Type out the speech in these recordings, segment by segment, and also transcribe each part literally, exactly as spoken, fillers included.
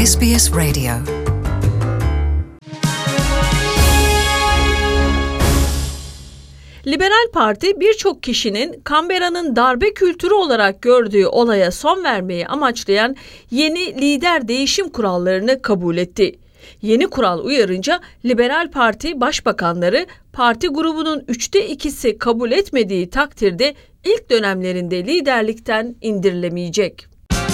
S B S Radio. Liberal Parti birçok kişinin Canberra'nın darbe kültürü olarak gördüğü olaya son vermeyi amaçlayan yeni lider değişim kurallarını kabul etti. Yeni kural uyarınca Liberal Parti başbakanları parti grubunun üçte ikisi kabul etmediği takdirde ilk dönemlerinde liderlikten indirilemeyecek.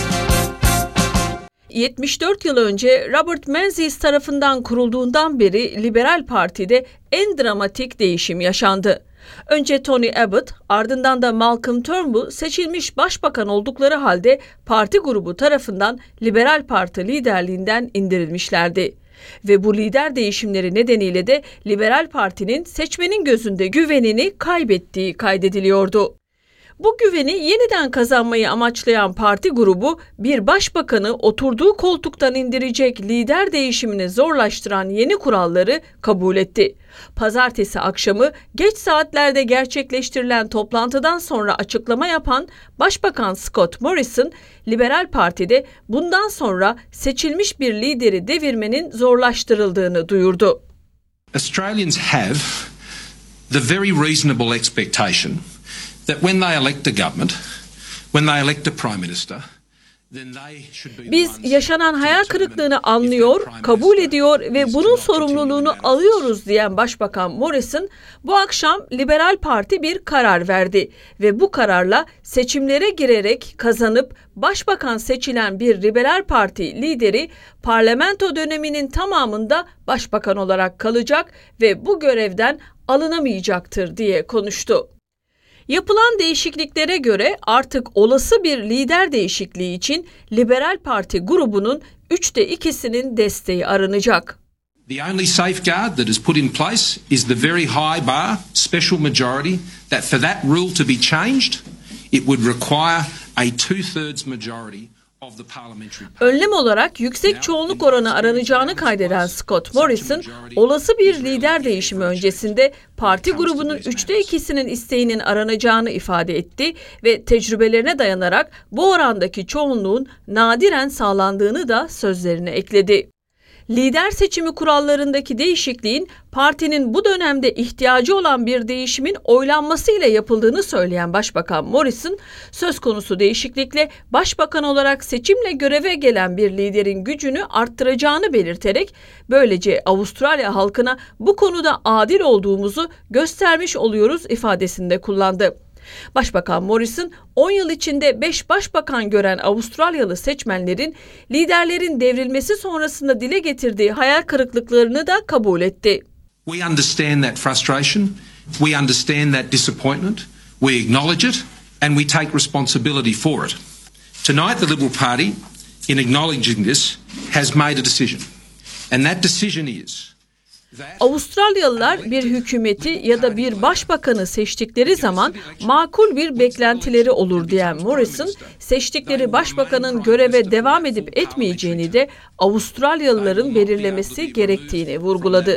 yetmiş dört yıl önce Robert Menzies tarafından kurulduğundan beri Liberal Parti'de en dramatik değişim yaşandı. Önce Tony Abbott, ardından da Malcolm Turnbull seçilmiş başbakan oldukları halde parti grubu tarafından Liberal Parti liderliğinden indirilmişlerdi. Ve bu lider değişimleri nedeniyle de Liberal Parti'nin seçmenin gözünde güvenini kaybettiği kaydediliyordu. Bu güveni yeniden kazanmayı amaçlayan parti grubu bir başbakanı oturduğu koltuktan indirecek lider değişimini zorlaştıran yeni kuralları kabul etti. Pazartesi akşamı geç saatlerde gerçekleştirilen toplantıdan sonra açıklama yapan Başbakan Scott Morrison, Liberal Parti'de bundan sonra seçilmiş bir lideri devirmenin zorlaştırıldığını duyurdu. Australians have the very reasonable expectation that when they elect a government, when they elect a prime minister, then they should be. Biz yaşanan hayal kırıklığını anlıyor, kabul ediyor ve bunun sorumluluğunu alıyoruz diyen Başbakan Morrison, bu akşam Liberal Parti bir karar verdi ve bu kararla seçimlere girerek kazanıp başbakan seçilen bir Liberal Parti lideri parlamento döneminin tamamında başbakan olarak kalacak ve bu görevden alınamayacaktır diye konuştu. Yapılan değişikliklere göre artık olası bir lider değişikliği için Liberal Parti grubunun üçte ikisinin desteği aranacak. The only safeguard that is put in place is the very high bar special majority that for that rule to be changed, it would require a two-thirds majority. Önlem olarak yüksek çoğunluk oranı aranacağını kaydeden Scott Morrison, olası bir lider değişimi öncesinde parti grubunun üçte ikisinin isteğinin aranacağını ifade etti ve tecrübelerine dayanarak bu orandaki çoğunluğun nadiren sağlandığını da sözlerine ekledi. Lider seçimi kurallarındaki değişikliğin partinin bu dönemde ihtiyacı olan bir değişimin oylanmasıyla yapıldığını söyleyen Başbakan Morrison, söz konusu değişiklikle başbakan olarak seçimle göreve gelen bir liderin gücünü arttıracağını belirterek, böylece Avustralya halkına bu konuda adil olduğumuzu göstermiş oluyoruz ifadesinde kullandı. Başbakan Morrison, on yıl içinde beş başbakan gören Avustralyalı seçmenlerin liderlerin devrilmesi sonrasında dile getirdiği hayal kırıklıklarını da kabul etti. We understand that frustration, we understand that disappointment, we acknowledge it and we take responsibility for it. Tonight the Liberal Party, in acknowledging this, has made a decision. And that decision is Avustralyalılar bir hükümeti ya da bir başbakanı seçtikleri zaman makul bir beklentileri olur diyen Morrison, seçtikleri başbakanın göreve devam edip etmeyeceğini de Avustralyalıların belirlemesi gerektiğini vurguladı.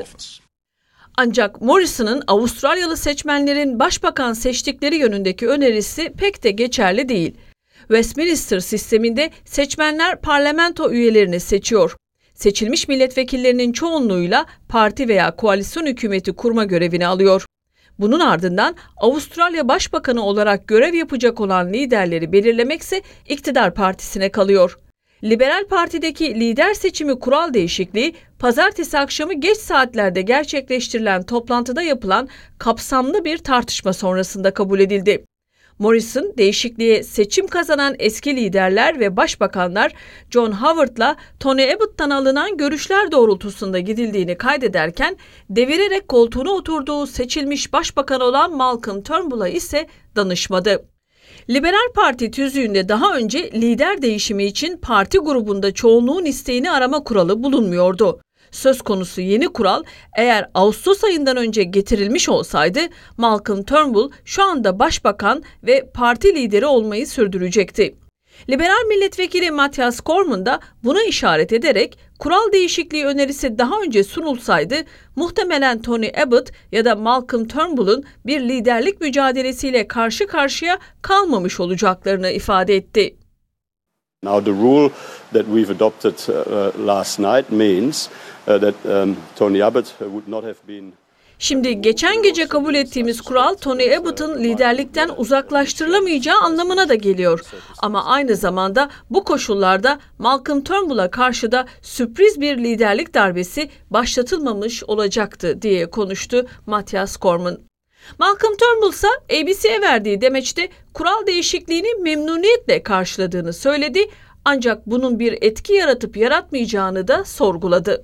Ancak Morrison'ın Avustralyalı seçmenlerin başbakan seçtikleri yönündeki önerisi pek de geçerli değil. Westminster sisteminde seçmenler parlamento üyelerini seçiyor. Seçilmiş milletvekillerinin çoğunluğuyla parti veya koalisyon hükümeti kurma görevini alıyor. Bunun ardından Avustralya Başbakanı olarak görev yapacak olan liderleri belirlemekse iktidar partisine kalıyor. Liberal Parti'deki lider seçimi kural değişikliği, pazartesi akşamı geç saatlerde gerçekleştirilen toplantıda yapılan kapsamlı bir tartışma sonrasında kabul edildi. Morrison, değişikliğe seçim kazanan eski liderler ve başbakanlar John Howard'la Tony Abbott'tan alınan görüşler doğrultusunda gidildiğini kaydederken, devirerek koltuğuna oturduğu seçilmiş başbakan olan Malcolm Turnbull'a ise danışmadı. Liberal Parti tüzüğünde daha önce lider değişimi için parti grubunda çoğunluğun isteğini arama kuralı bulunmuyordu. Söz konusu yeni kural eğer Ağustos ayından önce getirilmiş olsaydı Malcolm Turnbull şu anda başbakan ve parti lideri olmayı sürdürecekti. Liberal milletvekili Matthias Cormann da buna işaret ederek kural değişikliği önerisi daha önce sunulsaydı muhtemelen Tony Abbott ya da Malcolm Turnbull'un bir liderlik mücadelesiyle karşı karşıya kalmamış olacaklarını ifade etti. Now the rule that we've adopted uh, last night means uh, that um, Tony Abbott would not have been. Şimdi geçen gece kabul ettiğimiz kural Tony Abbott'ın liderlikten uzaklaştırılamayacağı anlamına da geliyor. Ama aynı zamanda bu koşullarda Malcolm Turnbull'a karşı da sürpriz bir liderlik darbesi başlatılmamış olacaktı diye konuştu Matthias Cormann. Malcolm Turnbull ise A B C'ye verdiği demeçte kural değişikliğini memnuniyetle karşıladığını söyledi, ancak bunun bir etki yaratıp yaratmayacağını da sorguladı.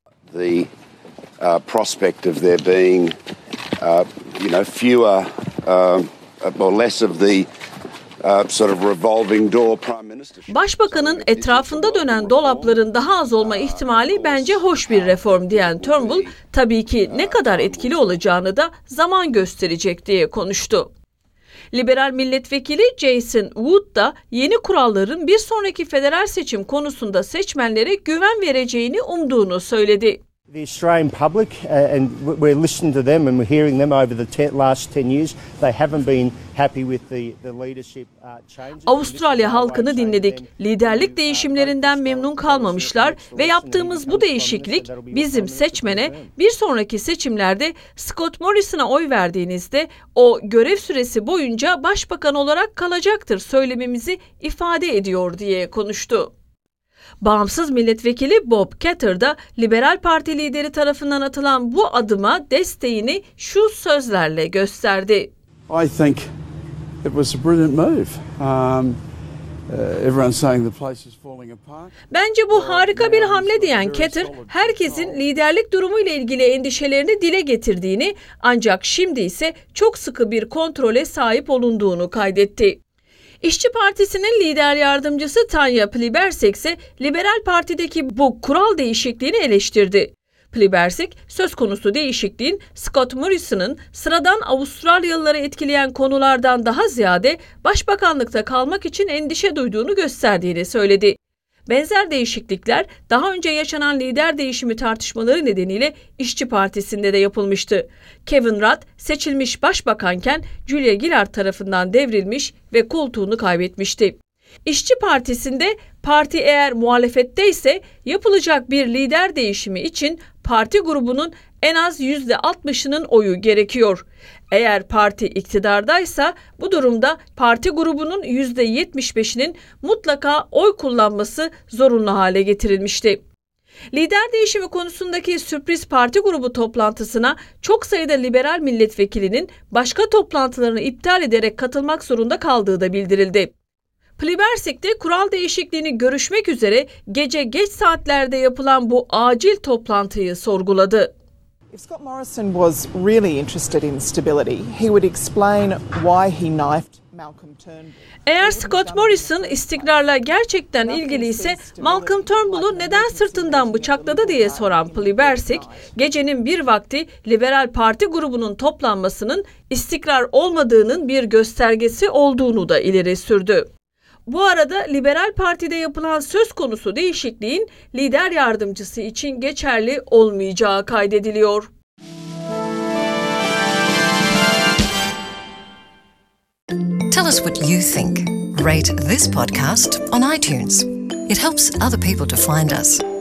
The uh, prospect of there being, uh, you know, fewer um, or less of the uh, sort of revolving door prime minister. Başbakanın etrafında dönen dolapların daha az olma ihtimali bence hoş bir reform diyen Turnbull, tabii ki ne kadar etkili olacağını da zaman gösterecek diye konuştu. Liberal milletvekili Jason Wood da yeni kuralların bir sonraki federal seçim konusunda seçmenlere güven vereceğini umduğunu söyledi. The Australian public, uh, and we're listening to them and we're hearing them over the te- last ten years. They haven't been happy with the, the leadership uh, changes. Avustralya halkını dinledik. Liderlik değişimlerinden memnun kalmamışlar ve yaptığımız bu değişiklik bizim seçmene bir sonraki seçimlerde Scott Morrison'a oy verdiğinizde o görev süresi boyunca başbakan olarak kalacaktır söylememizi ifade ediyor diye konuştu. Bağımsız milletvekili Bob Katter da Liberal Parti lideri tarafından atılan bu adıma desteğini şu sözlerle gösterdi. I think it was a brilliant move. Um, uh, everyone's saying the place is falling apart. Bence bu harika bir hamle diyen Katter, herkesin liderlik durumu ile ilgili endişelerini dile getirdiğini, ancak şimdi ise çok sıkı bir kontrole sahip olunduğunu kaydetti. İşçi Partisi'nin lider yardımcısı Tanya Plibersek ise Liberal Parti'deki bu kural değişikliğini eleştirdi. Plibersek, söz konusu değişikliğin Scott Morrison'ın sıradan Avustralyalıları etkileyen konulardan daha ziyade başbakanlıkta kalmak için endişe duyduğunu gösterdiğini söyledi. Benzer değişiklikler daha önce yaşanan lider değişimi tartışmaları nedeniyle İşçi Partisi'nde de yapılmıştı. Kevin Rudd seçilmiş başbakanken Julia Gillard tarafından devrilmiş ve koltuğunu kaybetmişti. İşçi Partisi'nde parti eğer muhalefetteyse yapılacak bir lider değişimi için parti grubunun en az yüzde altmışının oyu gerekiyor. Eğer parti iktidardaysa bu durumda parti grubunun yüzde yetmiş beşinin mutlaka oy kullanması zorunlu hale getirilmişti. Lider değişimi konusundaki sürpriz parti grubu toplantısına çok sayıda liberal milletvekilinin başka toplantılarını iptal ederek katılmak zorunda kaldığı da bildirildi. Plibersek de kural değişikliğini görüşmek üzere gece geç saatlerde yapılan bu acil toplantıyı sorguladı. If Scott Morrison was really interested in stability, he would explain why he knifed Malcolm Turnbull. Eğer Scott Morrison istikrarla gerçekten ilgiliyse Malcolm Turnbull'u neden sırtından bıçakladı diye soran Plibersek, gecenin bir vakti Liberal Parti grubunun toplanmasının istikrar olmadığının bir göstergesi olduğunu da ileri sürdü. Bu arada Liberal Parti'de yapılan söz konusu değişikliğin lider yardımcısı için geçerli olmayacağı kaydediliyor. Tell us what you think. Rate this podcast on iTunes. It helps other people to find us.